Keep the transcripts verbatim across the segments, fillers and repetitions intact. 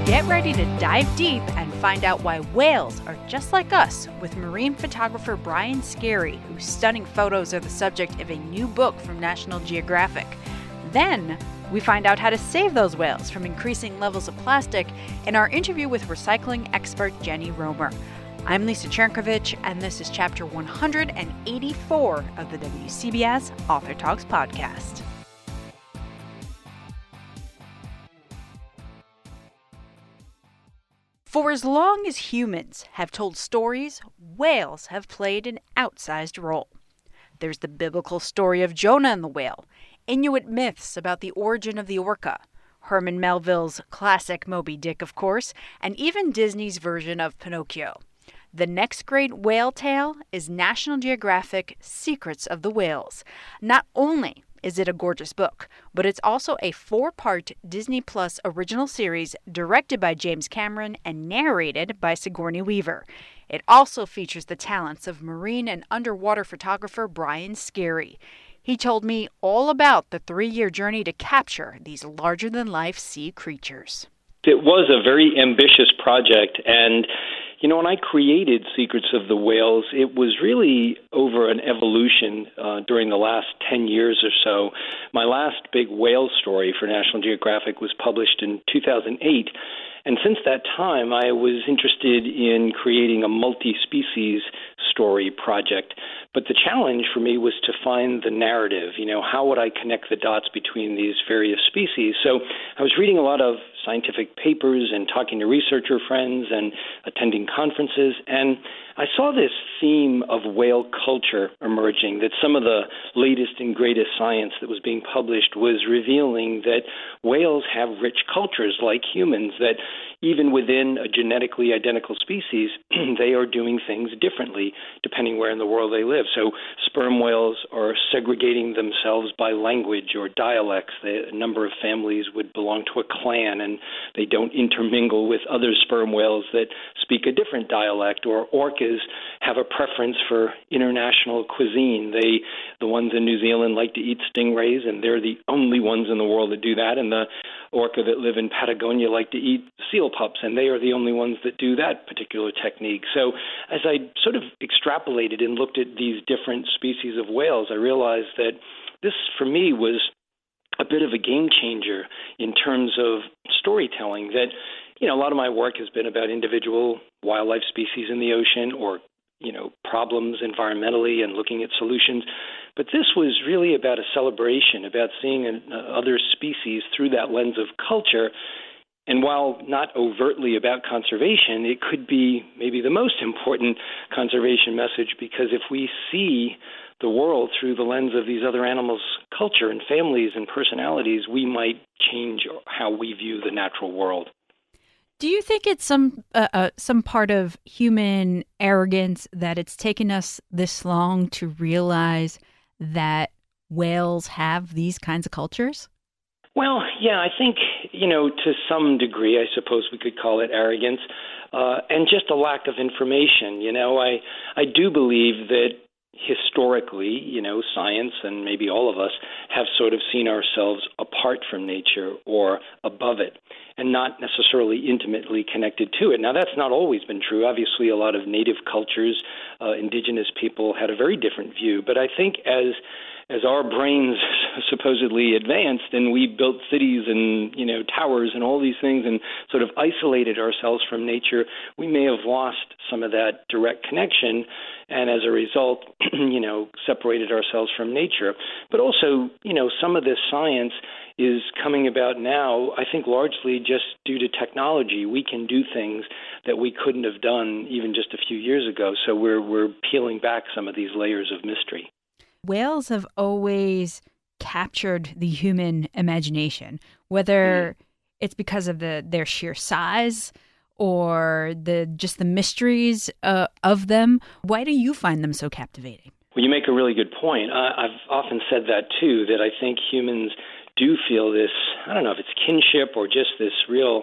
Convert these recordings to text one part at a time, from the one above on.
Get ready to dive deep and find out why whales are just like us with marine photographer Brian Scary, whose stunning photos are the subject of a new book from National Geographic. Then, we find out how to save those whales from increasing levels of plastic in our interview with recycling expert Jenny Romer. I'm Lisa Chernkovich, and this is chapter one hundred eighty-four of the W C B S Author Talks podcast. For as long as humans have told stories, whales have played an outsized role. There's the biblical story of Jonah and the whale, Inuit myths about the origin of the orca, Herman Melville's classic Moby Dick, of course, and even Disney's version of Pinocchio. The next great whale tale is National Geographic Secrets of the Whales. Not only is it a gorgeous book, but it's also a four-part Disney Plus original series directed by James Cameron and narrated by Sigourney Weaver. It also features the talents of marine and underwater photographer Brian Scary. He told me all about the three-year journey to capture these larger-than-life sea creatures. It was a very ambitious project, and you know, when I created Secrets of the Whales, it was really over an evolution uh, during the last ten years or so. My last big whale story for National Geographic was published in two thousand eight, and since that time, I was interested in creating a multi-species story project. But the challenge for me was to find the narrative. You know, how would I connect the dots between these various species? So I was reading a lot of scientific papers and talking to researcher friends and attending conferences, and I saw this theme of whale culture emerging, that some of the latest and greatest science that was being published was revealing that whales have rich cultures like humans, that even within a genetically identical species, they are doing things differently depending where in the world they live. So sperm whales are segregating themselves by language or dialects. The, a number of families would belong to a clan, and they don't intermingle with other sperm whales that speak a different dialect. Or orcas have a preference for international cuisine. They, the ones in New Zealand, like to eat stingrays, and they're the only ones in the world that do that. And the orca that live in Patagonia like to eat seal pups, and they are the only ones that do that particular technique. So as I sort of extrapolated and looked at these different species of whales, I realized that this, for me, was a bit of a game changer in terms of storytelling. That, you know, a lot of my work has been about individual wildlife species in the ocean, or, you know, problems environmentally and looking at solutions. But this was really about a celebration, about seeing an, uh, other species through that lens of culture. And while not overtly about conservation, it could be maybe the most important conservation message, because if we see the world through the lens of these other animals' culture and families and personalities, we might change how we view the natural world. Do you think it's some uh, uh, some part of human arrogance that it's taken us this long to realize that whales have these kinds of cultures? Well, yeah, I think, you know, to some degree, I suppose we could call it arrogance, uh, and just a lack of information. You know, I I do believe that historically, you know, science and maybe all of us have sort of seen ourselves apart from nature or above it, and not necessarily intimately connected to it. Now, that's not always been true. Obviously, a lot of native cultures, uh, indigenous people had a very different view. But I think as as our brains supposedly advanced and we built cities and, you know, towers and all these things and sort of isolated ourselves from nature, we may have lost some of that direct connection, and as a result, you know, separated ourselves from nature. But also, you know, some of this science is coming about now, I think largely just due to technology. We can do things that we couldn't have done even just a few years ago. So we're we're peeling back some of these layers of mystery. Whales have always captured the human imagination, whether mm. it's because of the their sheer size or the just the mysteries uh, of them. Why do you find them so captivating? Well, you make a really good point. I, I've often said that, too, that I think humans do feel this, I don't know if it's kinship or just this real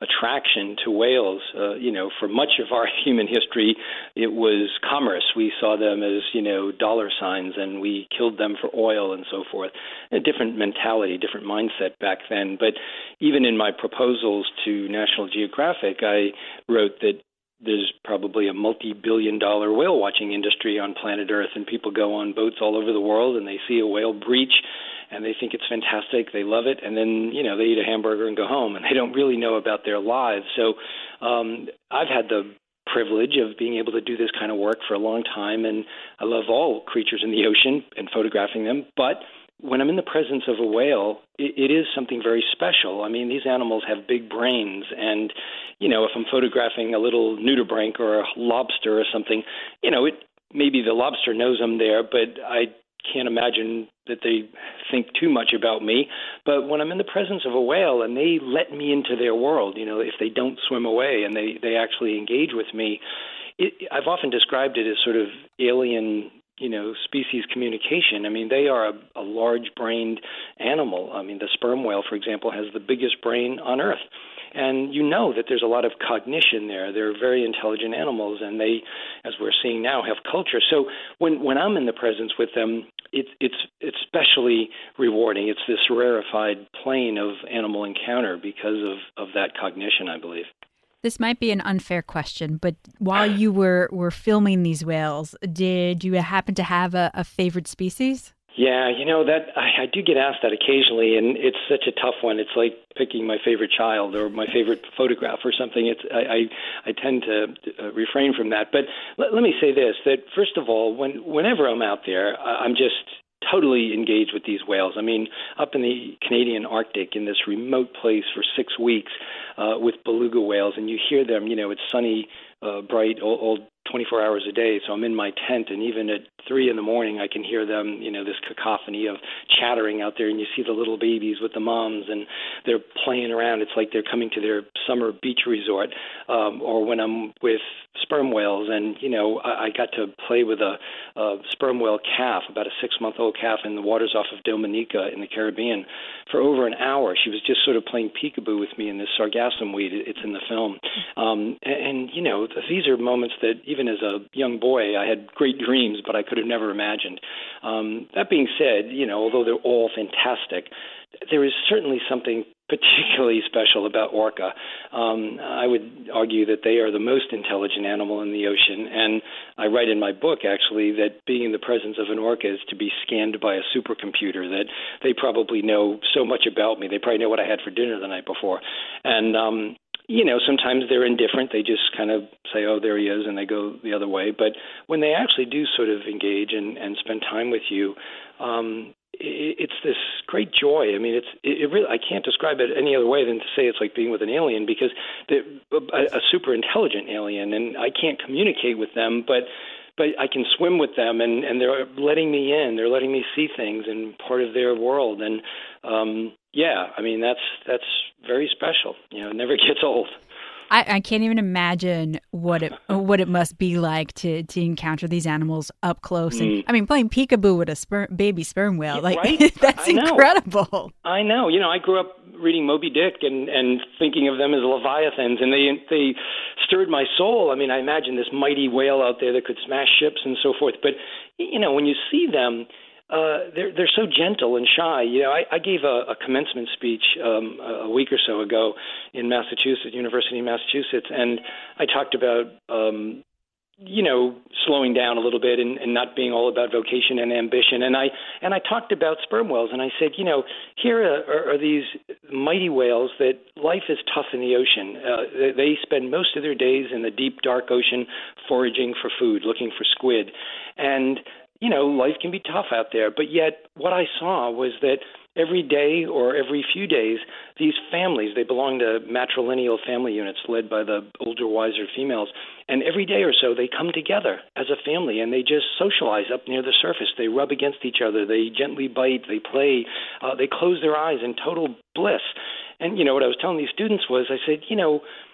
attraction to whales. Uh, you know, for much of our human history, it was commerce. We saw them as, you know, dollar signs, and we killed them for oil and so forth. A different mentality, different mindset back then. But even in my proposals to National Geographic, I wrote that there's probably a multi-billion dollar whale watching industry on planet Earth, and people go on boats all over the world and they see a whale breach and they think it's fantastic, they love it, and then, you know, they eat a hamburger and go home, and they don't really know about their lives. So um, I've had the privilege of being able to do this kind of work for a long time, and I love all creatures in the ocean and photographing them, but when I'm in the presence of a whale, it, it is something very special. I mean, these animals have big brains, and, you know, if I'm photographing a little nudibranch or a lobster or something, you know, it maybe the lobster knows I'm there, but I can't imagine that they think too much about me. But when I'm in the presence of a whale and they let me into their world, you know, if they don't swim away and they, they actually engage with me, it, I've often described it as sort of alien, you know, species communication. I mean, they are a, a large-brained animal. I mean, the sperm whale, for example, has the biggest brain on Earth. And you know that there's a lot of cognition there. They're very intelligent animals, and they, as we're seeing now, have culture. So when, when I'm in the presence with them, it, it's it's especially rewarding. It's this rarefied plane of animal encounter because of, of that cognition, I believe. This might be an unfair question, but while you were, were filming these whales, did you happen to have a, a favorite species? Yeah, you know, that I, I do get asked that occasionally, and it's such a tough one. It's like picking my favorite child or my favorite photograph or something. It's I, I, I tend to uh, refrain from that. But let, let me say this, that first of all, when whenever I'm out there, I'm just totally engaged with these whales. I mean, up in the Canadian Arctic in this remote place for six weeks uh, with beluga whales, and you hear them, you know, it's sunny, uh, bright, all, all twenty-four hours a day. So I'm in my tent, and even at three in the morning, I can hear them, you know, this cacophony of chattering out there, and you see the little babies with the moms, and they're playing around. It's like they're coming to their summer beach resort. Um, or when I'm with sperm whales, and, you know, I, I got to play with a, a sperm whale calf, about a six-month-old calf in the waters off of Dominica in the Caribbean for over an hour. She was just sort of playing peekaboo with me in this sargassum weed. It's in the film. Um, and, and, you know, these are moments that even as a young boy, I had great dreams, but I could have never imagined. Um, that being said, you know, although they're all fantastic, there is certainly something particularly special about orca. Um, I would argue that they are the most intelligent animal in the ocean, and I write in my book, actually, that being in the presence of an orca is to be scanned by a supercomputer, that they probably know so much about me. They probably know what I had for dinner the night before. And, um, you know, sometimes they're indifferent. They just kind of say, oh, there he is, and they go the other way. But when they actually do sort of engage and, and spend time with you, um, it, it's this great joy. I mean, it's it, it really, I can't describe it any other way than to say it's like being with an alien, because they're a, a super intelligent alien, and I can't communicate with them, but but I can swim with them, and, and they're letting me in. They're letting me see things and part of their world. And, um, yeah, I mean, that's that's very special. You know, it never gets old. I, I can't even imagine what it what it must be like to, to encounter these animals up close. And mm. I mean, playing peekaboo with a sperm, baby sperm whale, yeah, like right? that's I incredible. I know. You know, I grew up reading Moby Dick and, and thinking of them as leviathans, and they they stirred my soul. I mean, I imagine this mighty whale out there that could smash ships and so forth. But you know, when you see them, Uh, they're they're so gentle and shy. You know, I, I gave a, a commencement speech um, a week or so ago in Massachusetts, University of Massachusetts, and I talked about um, you know slowing down a little bit and, and not being all about vocation and ambition. And I and I talked about sperm whales, and I said, you know, here are, are, are these mighty whales that life is tough in the ocean. Uh, they, they spend most of their days in the deep, dark ocean foraging for food, looking for squid, and you know, life can be tough out there, but yet what I saw was that every day or every few days, these families, they belong to matrilineal family units led by the older, wiser females, and every day or so they come together as a family and they just socialize up near the surface. They rub against each other, they gently bite, they play, uh, they close their eyes in total bliss. And, you know, what I was telling these students was, I said, you know,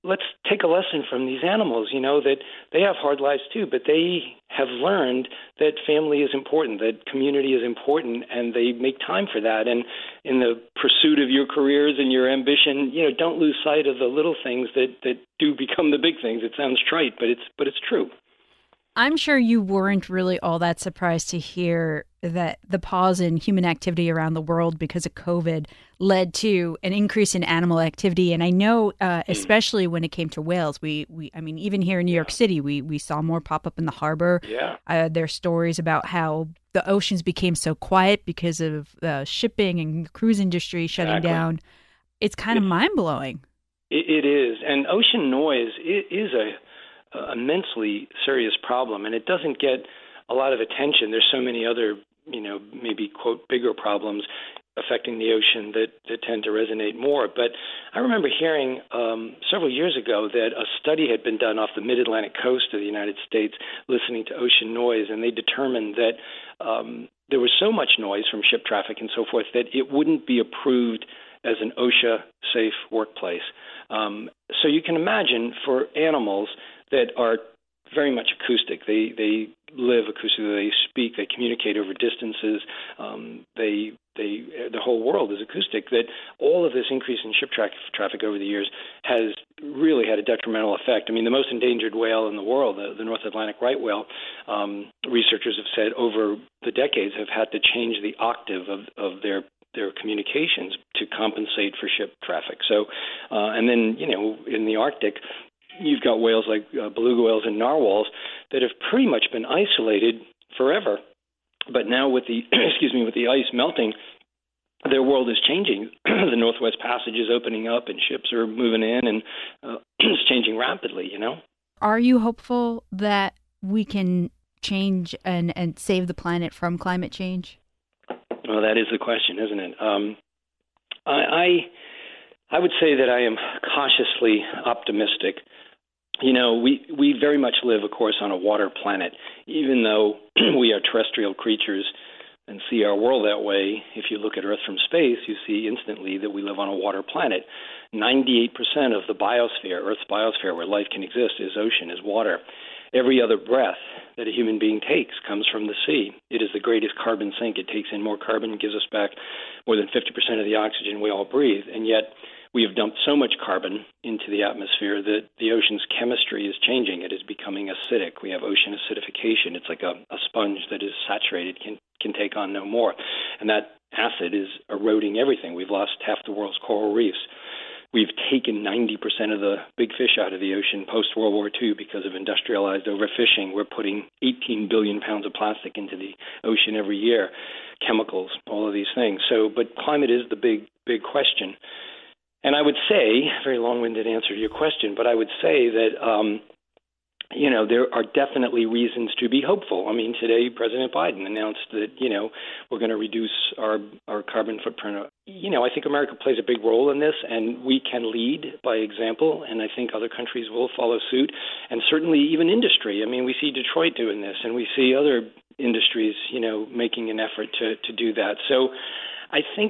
let's take a lesson from these animals, you know, that they have hard lives too, but they have learned that family is important, that community is important, and they make time for that. And in the pursuit of your careers and your ambition, you know, don't lose sight of the little things that, that do become the big things. It sounds trite, but it's but it's true. I'm sure you weren't really all that surprised to hear that the pause in human activity around the world because of COVID led to an increase in animal activity. And I know, uh, especially when it came to whales, we, we I mean, even here in New York City, we, we saw more pop up in the harbor. Yeah. Uh, there are stories about how the oceans became so quiet because of uh, shipping and cruise industry shutting Exactly. down. It's kind of mind-blowing. It, it is. And ocean noise it is a Uh, immensely serious problem, and it doesn't get a lot of attention. There's so many other, you know, maybe, quote, bigger problems affecting the ocean that, that tend to resonate more. But I remember hearing um, several years ago that a study had been done off the mid-Atlantic coast of the United States listening to ocean noise, and they determined that um, there was so much noise from ship traffic and so forth that it wouldn't be approved as an OSHA-safe workplace. Um, so you can imagine for animals that are very much acoustic. They they live acoustically. They speak. They communicate over distances. Um, they they the whole world is acoustic. That all of this increase in ship tra- traffic over the years has really had a detrimental effect. I mean, the most endangered whale in the world, the, the North Atlantic right whale, um, researchers have said over the decades have had to change the octave of, of their their communications to compensate for ship traffic. So, uh, and then you know in the Arctic, you've got whales like uh, beluga whales and narwhals that have pretty much been isolated forever. But now with the excuse me with the ice melting, their world is changing. The Northwest Passage is opening up, and ships are moving in, and uh, it's changing rapidly. You know. Are you hopeful that we can change and, and save the planet from climate change? Well, that is the question, isn't it? Um, I, I I would say that I am cautiously optimistic. You know, we, we very much live, of course, on a water planet. Even though we are terrestrial creatures and see our world that way, if you look at Earth from space, you see instantly that we live on a water planet. ninety-eight percent of the biosphere, Earth's biosphere, where life can exist, is ocean, is water. Every other breath that a human being takes comes from the sea. It is the greatest carbon sink. It takes in more carbon and gives us back more than fifty percent of the oxygen we all breathe. And yet we have dumped so much carbon into the atmosphere that the ocean's chemistry is changing. It is becoming acidic. We have ocean acidification. It's like a, a sponge that is saturated, can, can take on no more. And that acid is eroding everything. We've lost half the world's coral reefs. We've taken ninety percent of the big fish out of the ocean post-World War Two because of industrialized overfishing. We're putting eighteen billion pounds of plastic into the ocean every year, chemicals, all of these things. So, but climate is the big, big question. And I would say, very long-winded answer to your question, but I would say that, um, you know, there are definitely reasons to be hopeful. I mean, today President Biden announced that, you know, we're going to reduce our, our carbon footprint. You know, I think America plays a big role in this, and we can lead by example, and I think other countries will follow suit, and certainly even industry. I mean, we see Detroit doing this, and we see other industries, you know, making an effort to, to do that. So I think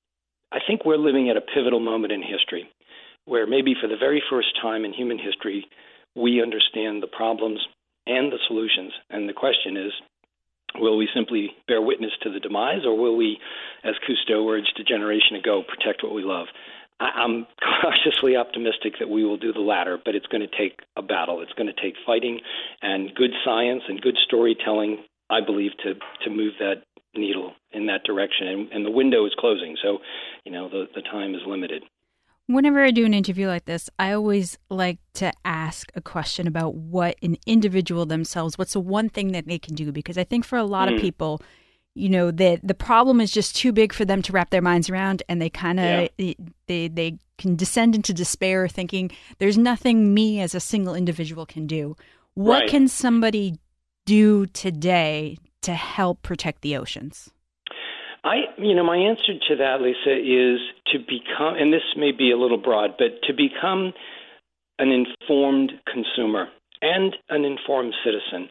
I think we're living at a pivotal moment in history where maybe for the very first time in human history, we understand the problems and the solutions. And the question is, will we simply bear witness to the demise, or will we, as Cousteau urged a generation ago, protect what we love? I'm cautiously optimistic that we will do the latter, but it's going to take a battle. It's going to take fighting and good science and good storytelling, I believe, to, to move that needle in that direction. And, and the window is closing, so, you know, the, the time is limited. Whenever I do an interview like this, I always like to ask a question about what an individual themselves, what's the one thing that they can do? Because I think for a lot mm. of people, you know, that the problem is just too big for them to wrap their minds around, and they kind of yeah. they they can descend into despair, thinking there's nothing me as a single individual can do. What right. can somebody do today to help protect the oceans? I, you know, my answer to that, Lisa, is to become, and this may be a little broad, but to become an informed consumer and an informed citizen.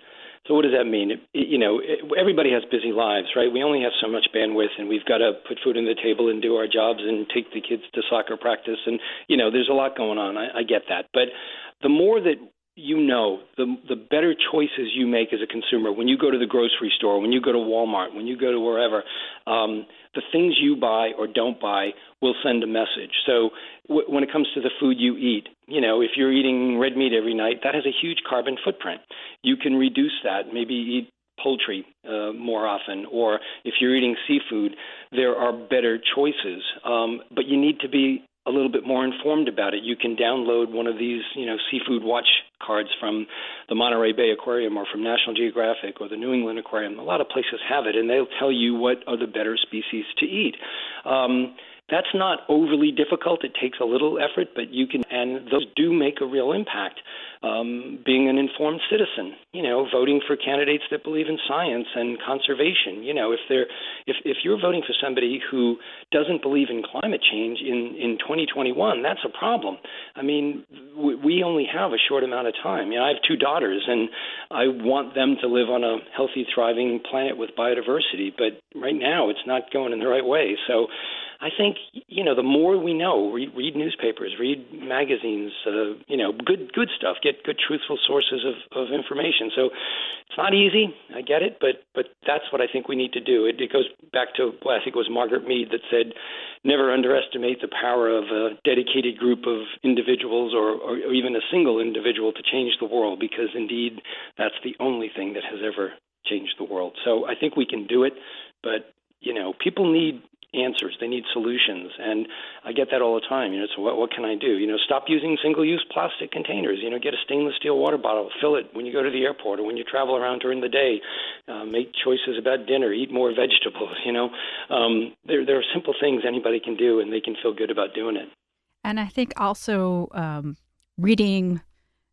So what does that mean? It, you know, it, everybody has busy lives, right? We only have so much bandwidth, and we've got to put food on the table and do our jobs and take the kids to soccer practice. And, you know, there's a lot going on. I, I get that. But the more that you know, the the better choices you make as a consumer. When you go to the grocery store, when you go to Walmart, when you go to wherever, um, the things you buy or don't buy will send a message. So w- when it comes to the food you eat, you know, if you're eating red meat every night, that has a huge carbon footprint. You can reduce that, maybe eat poultry uh, more often, or if you're eating seafood, there are better choices. Um, but you need to be a little bit more informed about it. You can download one of these, you know, seafood watch cards from the Monterey Bay Aquarium or from National Geographic or the New England Aquarium. A lot of places have it, and they'll tell you what are the better species to eat. Um, that's not overly difficult. It takes a little effort, but you can, and those do make a real impact. Um, being an informed citizen, you know, voting for candidates that believe in science and conservation. You know, if they're, if, if you're voting for somebody who doesn't believe in climate change in, in twenty twenty-one, that's a problem. I mean, w- we only have a short amount of time. You know, I have two daughters, and I want them to live on a healthy, thriving planet with biodiversity. But right now, it's not going in the right way. So I think, you know, the more we know, read, read newspapers, read magazines, uh, you know, good good stuff, get good truthful sources of, of information. So it's not easy, I get it, but but that's what I think we need to do. It, it goes back to, well, I think it was Margaret Mead that said, never underestimate the power of a dedicated group of individuals or, or, or even a single individual to change the world, because indeed that's the only thing that has ever changed the world. So I think we can do it, but, you know, people need answers. They need solutions. And I get that all the time. You know, so what, what can I do? You know, stop using single-use plastic containers. You know, get a stainless steel water bottle, fill it when you go to the airport or when you travel around during the day. Uh, make choices about dinner, eat more vegetables, you know. Um, there, there are simple things anybody can do, and they can feel good about doing it. And I think also um, reading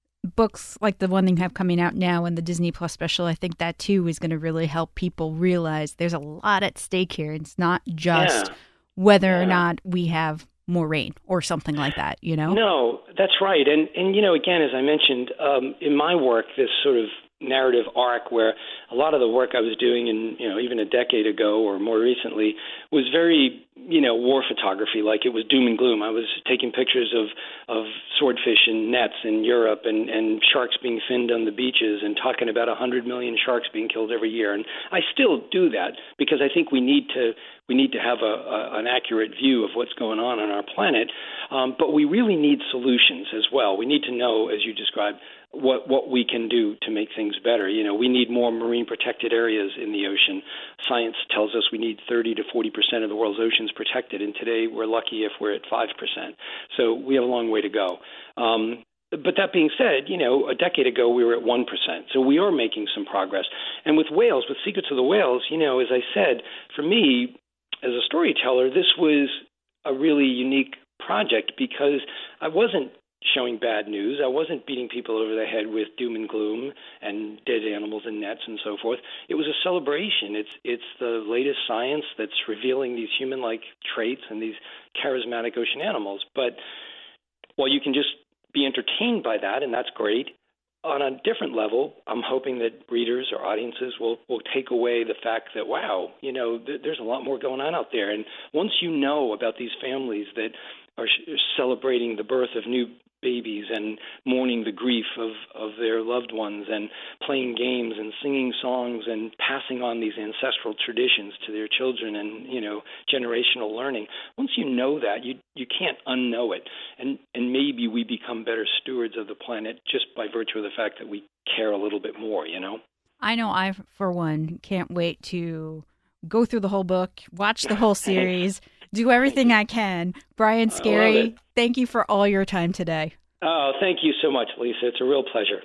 books like the one they have coming out now and the Disney Plus special, I think that too is going to really help people realize there's a lot at stake here. It's not just yeah. whether yeah. or not we have more rain or something like that, you know? No, that's right. And, and you know, again, as I mentioned, um, in my work, this sort of narrative arc where a lot of the work I was doing in, you know, even a decade ago or more recently was very, you know, war photography, like it was doom and gloom. I was taking pictures of, of swordfish in nets in Europe and, and sharks being finned on the beaches and talking about one hundred million sharks being killed every year. And I still do that because I think we need to we need to have a, a, an accurate view of what's going on on our planet. Um, but we really need solutions as well. We need to know, as you described, what what we can do to make things better. You know, we need more marine protected areas in the ocean. Science tells us we need thirty to forty percent of the world's oceans protected, and today we're lucky if we're at five percent. So we have a long way to go. Um, but that being said, you know, a decade ago we were at one percent. So we are making some progress. And with whales, with Secrets of the Whales, you know, as I said, for me, as a storyteller, this was a really unique project because I wasn't showing bad news. I wasn't beating people over the head with doom and gloom and dead animals in nets and so forth. It was a celebration. It's it's the latest science that's revealing these human-like traits and these charismatic ocean animals. But while you can just be entertained by that, and that's great, on a different level, I'm hoping that readers or audiences will, will take away the fact that, wow, you know, th- there's a lot more going on out there. And once you know about these families that are sh- celebrating the birth of new babies and mourning the grief of, of their loved ones and playing games and singing songs and passing on these ancestral traditions to their children and, you know, generational learning. Once you know that, you you can't unknow it. And, and maybe we become better stewards of the planet just by virtue of the fact that we care a little bit more, you know? I know I, for one, can't wait to go through the whole book, watch the whole series, do everything I can. Brian Scary, thank you for all your time today. Oh, thank you so much, Lisa. It's a real pleasure.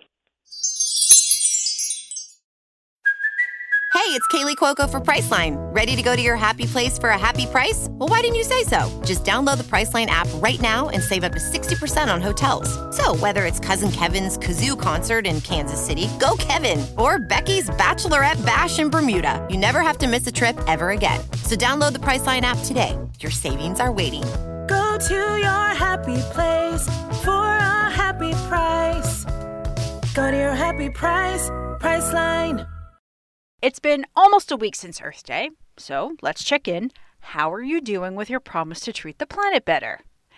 Hey, it's Kaylee Cuoco for Priceline. Ready to go to your happy place for a happy price? Well, why didn't you say so? Just download the Priceline app right now and save up to sixty percent on hotels. So whether it's Cousin Kevin's Kazoo Concert in Kansas City, go Kevin, or Becky's Bachelorette Bash in Bermuda, you never have to miss a trip ever again. So download the Priceline app today. Your savings are waiting. Go to your happy place for a happy price. Go to your happy price, Priceline. It's been almost a week since Earth Day, so let's check in. How are you doing with your promise to treat the planet better?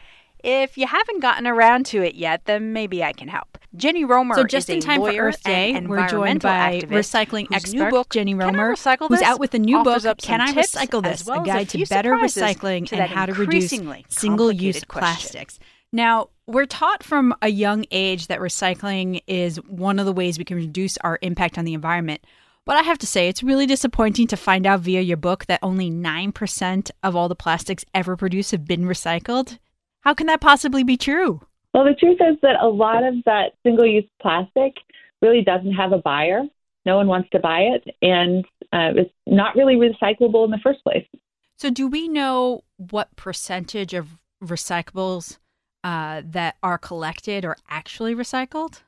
If you haven't gotten around to it yet, then maybe I can help. Jenny Romer so just is in a time lawyer for Earth Day, and we're joined by recycling expert book, Jenny Can I Romer, Recycle who's This? out with a new book, offers up Can some I tips Recycle This? as well A as guide few to better surprises recycling to and that how to reduce increasingly single-use complicated question. plastics. Now, we're taught from a young age that recycling is one of the ways we can reduce our impact on the environment. But I have to say, it's really disappointing to find out via your book that only nine percent of all the plastics ever produced have been recycled. How can that possibly be true? Well, the truth is that a lot of that single-use plastic really doesn't have a buyer. No one wants to buy it, and uh, it's not really recyclable in the first place. So do we know what percentage of recyclables uh, that are collected are actually recycled?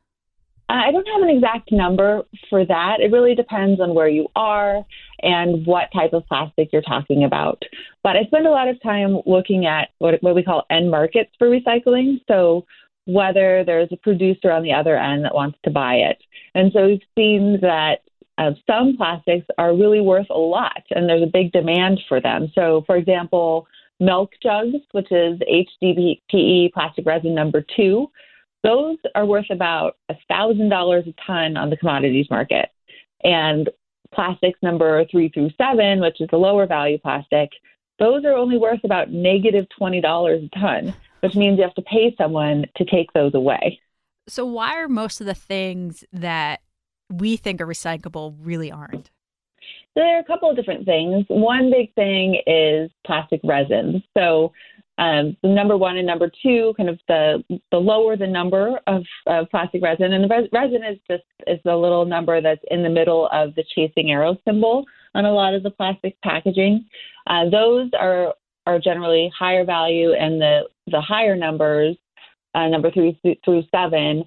I don't have an exact number for that. It really depends on where you are and what type of plastic you're talking about. But I spend a lot of time looking at what, what we call end markets for recycling. So whether there's a producer on the other end that wants to buy it. And so we've seen that uh, some plastics are really worth a lot, and there's a big demand for them. So, for example, milk jugs, which is H D P E plastic resin number two, those are worth about one thousand dollars a ton on the commodities market. And plastics number three through seven, which is the lower value plastic, those are only worth about negative twenty dollars a ton, which means you have to pay someone to take those away. So why are most of the things that we think are recyclable really aren't? There are a couple of different things. One big thing is plastic resins. So Um, the number one and number two, kind of the the lower the number of, of plastic resin, and the res- resin is just is the little number that's in the middle of the chasing arrow symbol on a lot of the plastic packaging. Uh, those are are generally higher value, and the the higher numbers, uh, number three through seven,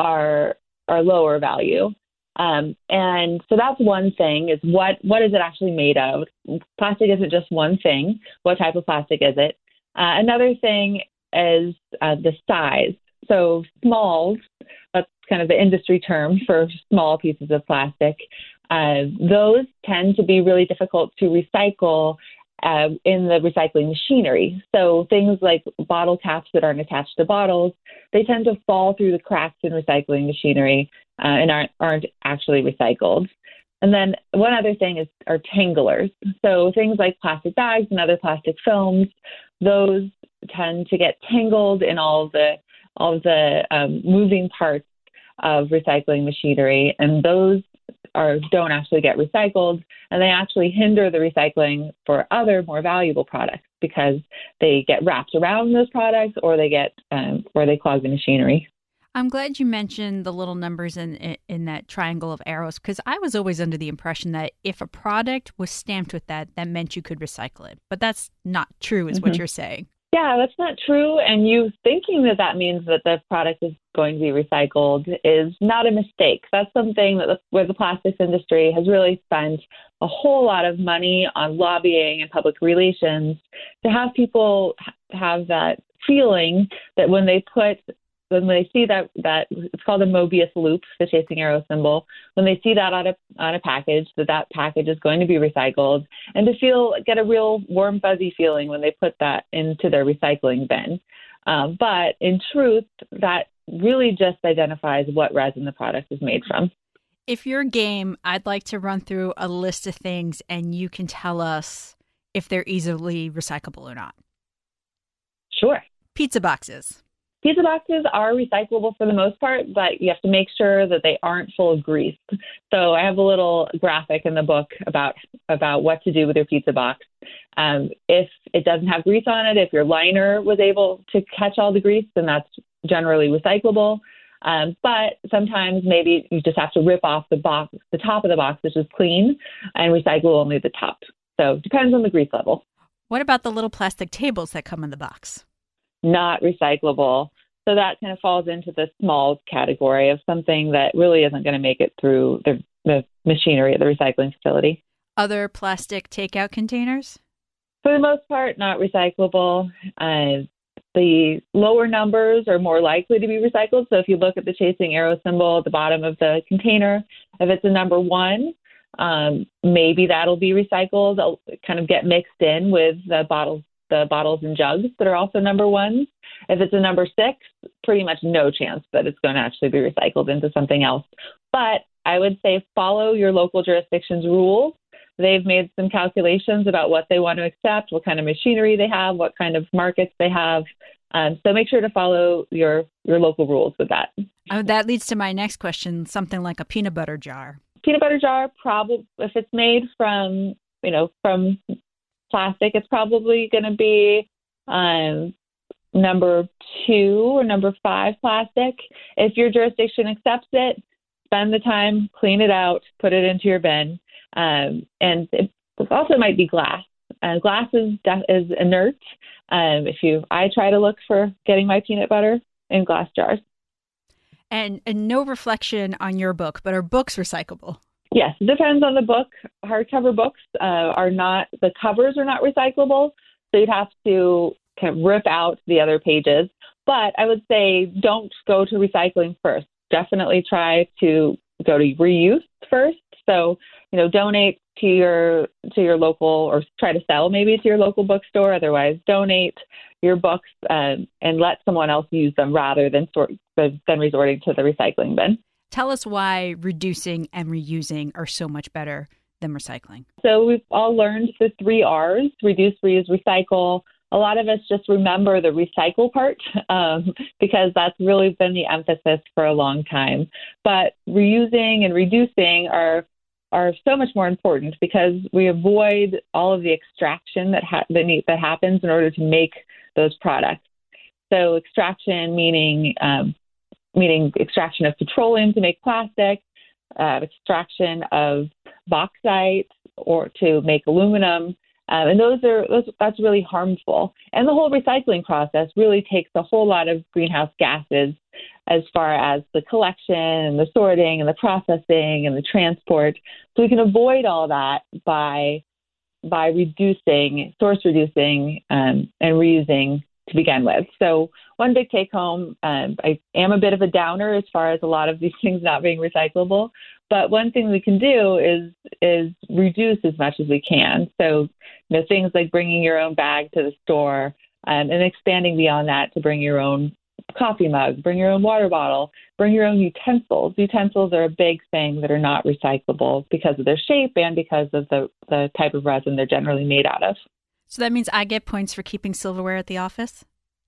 are are lower value. Um, and so that's one thing: is what what is it actually made of? Plastic isn't just one thing. What type of plastic is it? Uh, another thing is uh, the size. So smalls, that's kind of the industry term for small pieces of plastic. Uh, those tend to be really difficult to recycle uh, in the recycling machinery. So things like bottle caps that aren't attached to bottles, they tend to fall through the cracks in recycling machinery uh, and aren't, aren't actually recycled. And then one other thing is are tanglers. So things like plastic bags and other plastic films, those tend to get tangled in all of the all of the um, moving parts of recycling machinery, and those are don't actually get recycled, and they actually hinder the recycling for other more valuable products because they get wrapped around those products, or they get um, or they clog the machinery. I'm glad you mentioned the little numbers in, in in that triangle of arrows, because I was always under the impression that if a product was stamped with that, that meant you could recycle it. But that's not true, is mm-hmm. what you're saying. Yeah, that's not true. And you thinking that that means that the product is going to be recycled is not a mistake. That's something that the, where the plastics industry has really spent a whole lot of money on lobbying and public relations to have people have that feeling that when they put When they see that, that it's called a Mobius loop, the chasing arrow symbol, when they see that on a on a package, that that package is going to be recycled, and to feel get a real warm, fuzzy feeling when they put that into their recycling bin. Um, but in truth, that really just identifies what resin the product is made from. If you're game, I'd like to run through a list of things, and you can tell us if they're easily recyclable or not. Sure. Pizza boxes. Pizza boxes are recyclable for the most part, but you have to make sure that they aren't full of grease. So I have a little graphic in the book about about what to do with your pizza box. Um, if it doesn't have grease on it, if your liner was able to catch all the grease, then that's generally recyclable. Um, but sometimes maybe you just have to rip off the box, the top of the box, which is clean, and recycle only the top. So it depends on the grease level. What about the little plastic tables that come in the box? Not recyclable. So that kind of falls into the smalls category of something that really isn't going to make it through the, the machinery at the recycling facility. Other plastic takeout containers? For the most part, not recyclable. Uh, the lower numbers are more likely to be recycled. So if you look at the chasing arrow symbol at the bottom of the container, if it's a number one, um, maybe that'll be recycled. It'll kind of get mixed in with the bottles, the bottles and jugs that are also number ones. If it's a number six, pretty much no chance that it's going to actually be recycled into something else. But I would say follow your local jurisdiction's rules. They've made some calculations about what they want to accept, what kind of machinery they have, what kind of markets they have. Um, so make sure to follow your, your local rules with that. Oh, that leads to my next question, something like a peanut butter jar. Peanut butter jar, probably if it's made from, you know, from plastic, it's probably going to be um, number two or number five plastic. If your jurisdiction accepts it, spend the time, clean it out, put it into your bin. Um, and it also might be glass. Uh, glass is, is inert. Um, if you, I try to look for getting my peanut butter in glass jars. And, and no reflection on your book, but are books recyclable? Yes, it depends on the book. Hardcover books uh, are not, the covers are not recyclable. So you'd have to kind of rip out the other pages. But I would say don't go to recycling first. Definitely try to go to reuse first. So, you know, donate to your to your local, or try to sell maybe to your local bookstore. Otherwise, donate your books um, and let someone else use them rather than sort than resorting to the recycling bin. Tell us why reducing and reusing are so much better than recycling. So we've all learned the three R's: reduce, reuse, recycle. A lot of us just remember the recycle part um, because that's really been the emphasis for a long time. But reusing and reducing are are so much more important because we avoid all of the extraction that ha- that, need, that happens in order to make those products. So extraction meaning um, meaning extraction of petroleum to make plastic, uh, extraction of bauxite or to make aluminum. Um, and those are those, that's really harmful. And the whole recycling process really takes a whole lot of greenhouse gases as far as the collection and the sorting and the processing and the transport. So we can avoid all that by by reducing, source reducing, um, and reusing to begin with. So one big take home, um, I am a bit of a downer as far as a lot of these things not being recyclable. But one thing we can do is is reduce as much as we can. So, you know, things like bringing your own bag to the store um, and expanding beyond that to bring your own coffee mug, bring your own water bottle, bring your own utensils. Utensils are a big thing that are not recyclable because of their shape and because of the, the type of resin they're generally made out of. So that means I get points for keeping silverware at the office?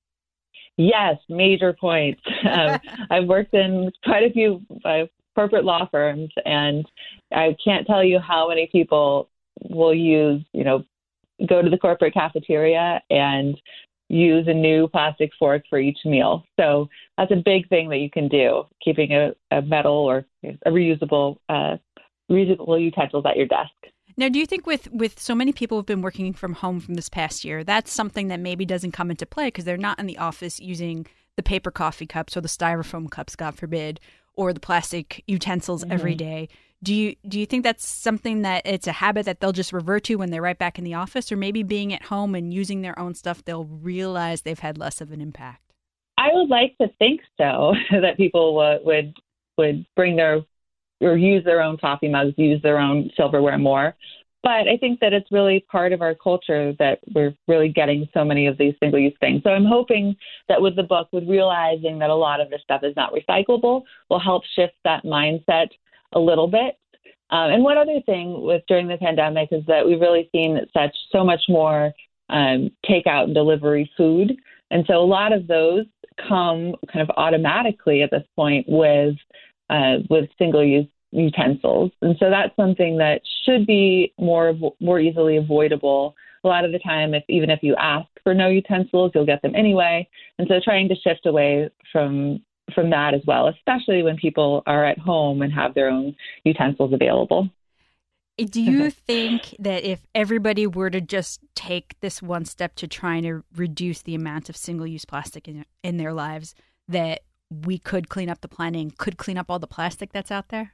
Yes, major points. um, I've worked in quite a few uh, corporate law firms, and I can't tell you how many people will use, you know, go to the corporate cafeteria and use a new plastic fork for each meal. So that's a big thing that you can do, keeping a, a metal or a reusable, uh, reusable utensils at your desk. Now, do you think with, with so many people who've been working from home from this past year, that's something that maybe doesn't come into play because they're not in the office using the paper coffee cups or the styrofoam cups, God forbid, or the plastic utensils mm-hmm. every day? Do you do you think that's something that it's a habit that they'll just revert to when they're right back in the office, or maybe being at home and using their own stuff, they'll realize they've had less of an impact? I would like to think so, that people would would, would bring their or use their own coffee mugs, use their own silverware more. But I think that it's really part of our culture that we're really getting so many of these single-use things. So I'm hoping that with the book, with realizing that a lot of this stuff is not recyclable, will help shift that mindset a little bit. Um, and one other thing with during the pandemic is that we've really seen such so much more um, takeout and delivery food. And so a lot of those come kind of automatically at this point with uh, with single-use utensils. And so that's something that should be more more easily avoidable. A lot of the time, if even if you ask for no utensils, you'll get them anyway. And so trying to shift away from from that as well, especially when people are at home and have their own utensils available. Do you think that if everybody were to just take this one step to trying to reduce the amount of single-use plastic in, in their lives, that we could clean up the planet and could clean up all the plastic that's out there?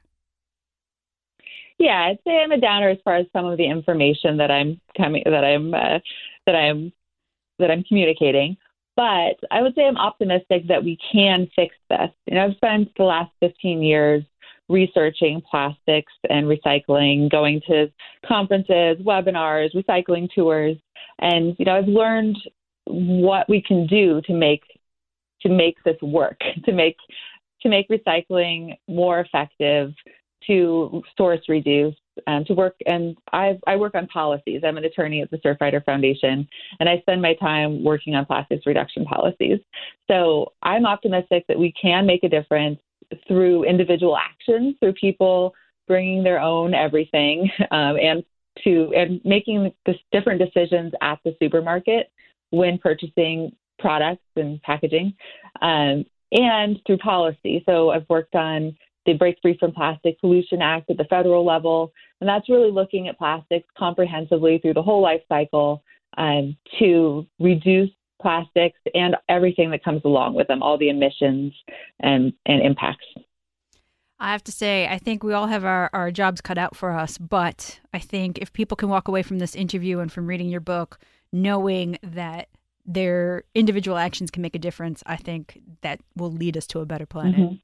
Yeah, I'd say I'm a downer as far as some of the information that I'm coming that I'm uh, that I'm that I'm communicating. But I would say I'm optimistic that we can fix this. You know, I've spent the last fifteen years researching plastics and recycling, going to conferences, webinars, recycling tours, and you know, I've learned what we can do to make to make this work, to make to make recycling more effective, to source reduce, um, to work. And I I work on policies. I'm an attorney at the Surfrider Foundation, and I spend my time working on plastics reduction policies. So I'm optimistic that we can make a difference through individual actions, through people bringing their own everything, um, and to and making this different decisions at the supermarket when purchasing products and packaging, um, and through policy. So I've worked on the Break Free from Plastic Pollution Act at the federal level, and that's really looking at plastics comprehensively through the whole life cycle um, to reduce plastics and everything that comes along with them, all the emissions and, and impacts. I have to say, I think we all have our, our jobs cut out for us, but I think if people can walk away from this interview and from reading your book knowing that their individual actions can make a difference, I think that will lead us to a better planet. Mm-hmm.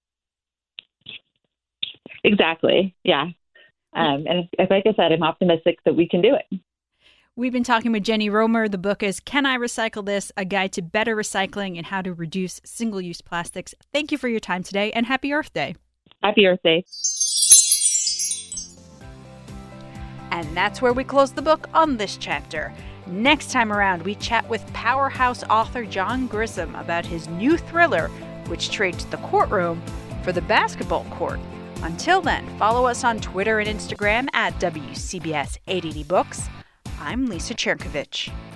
Exactly. Yeah. Um, and like I said, I'm optimistic that we can do it. We've been talking with Jenny Romer. The book is Can I Recycle This? A Guide to Better Recycling and How to Reduce Single-Use Plastics. Thank you for your time today, and happy Earth Day. Happy Earth Day. And that's where we close the book on this chapter. Next time around, we chat with powerhouse author John Grisham about his new thriller, which trades the courtroom for the basketball court. Until then, follow us on Twitter and Instagram at W C B S eight eighty Books. I'm Lisa Cherkovich.